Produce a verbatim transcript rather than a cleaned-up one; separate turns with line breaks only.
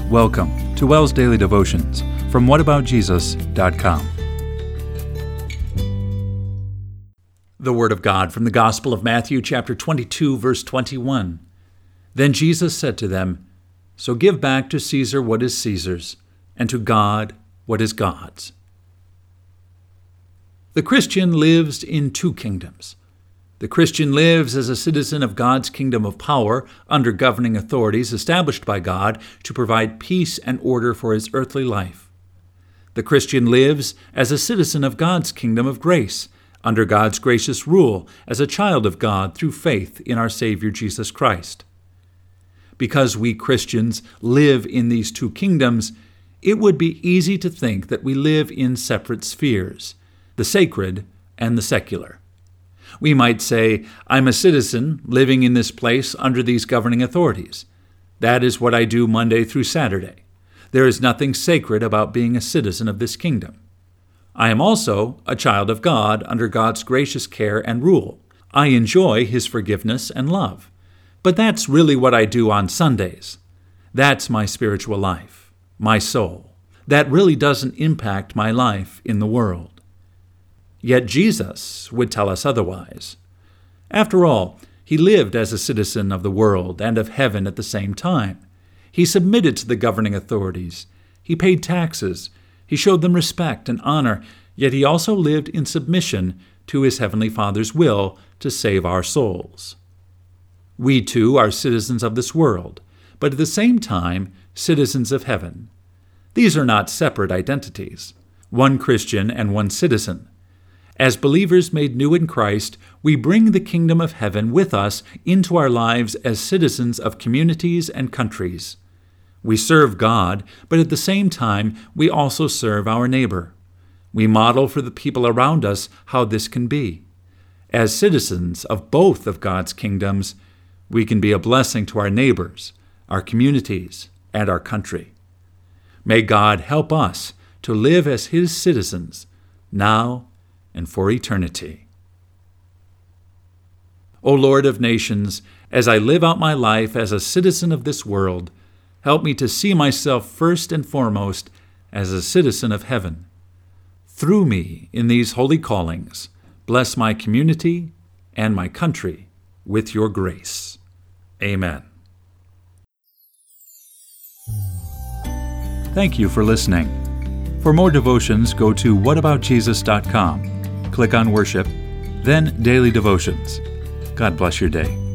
Welcome to WELS Daily Devotions from what about jesus dot com. The Word of God from the Gospel of Matthew, chapter twenty-two, verse twenty-one. Then Jesus said to them, So give back to Caesar what is Caesar's, and to God what is God's. The Christian lives in two kingdoms. The Christian lives as a citizen of God's kingdom of power under governing authorities established by God to provide peace and order for his earthly life. The Christian lives as a citizen of God's kingdom of grace under God's gracious rule as a child of God through faith in our Savior Jesus Christ. Because we Christians live in these two kingdoms, it would be easy to think that we live in separate spheres, the sacred and the secular. We might say, I'm a citizen living in this place under these governing authorities. That is what I do Monday through Saturday. There is nothing sacred about being a citizen of this kingdom. I am also a child of God under God's gracious care and rule. I enjoy His forgiveness and love. But that's really what I do on Sundays. That's my spiritual life, my soul. That really doesn't impact my life in the world. Yet Jesus would tell us otherwise. After all, he lived as a citizen of the world and of heaven at the same time. He submitted to the governing authorities. He paid taxes. He showed them respect and honor, yet he also lived in submission to his heavenly Father's will to save our souls. We too are citizens of this world, but at the same time, citizens of heaven. These are not separate identities, one Christian and one citizen. As believers made new in Christ, we bring the kingdom of heaven with us into our lives as citizens of communities and countries. We serve God, but at the same time, we also serve our neighbor. We model for the people around us how this can be. As citizens of both of God's kingdoms, we can be a blessing to our neighbors, our communities, and our country. May God help us to live as His citizens, now and for eternity. O Lord of nations, as I live out my life as a citizen of this world, help me to see myself first and foremost as a citizen of heaven. Through me in these holy callings, bless my community and my country with your grace. Amen. Thank you for listening. For more devotions, go to what about jesus dot com. Click on Worship, then Daily Devotions. God bless your day.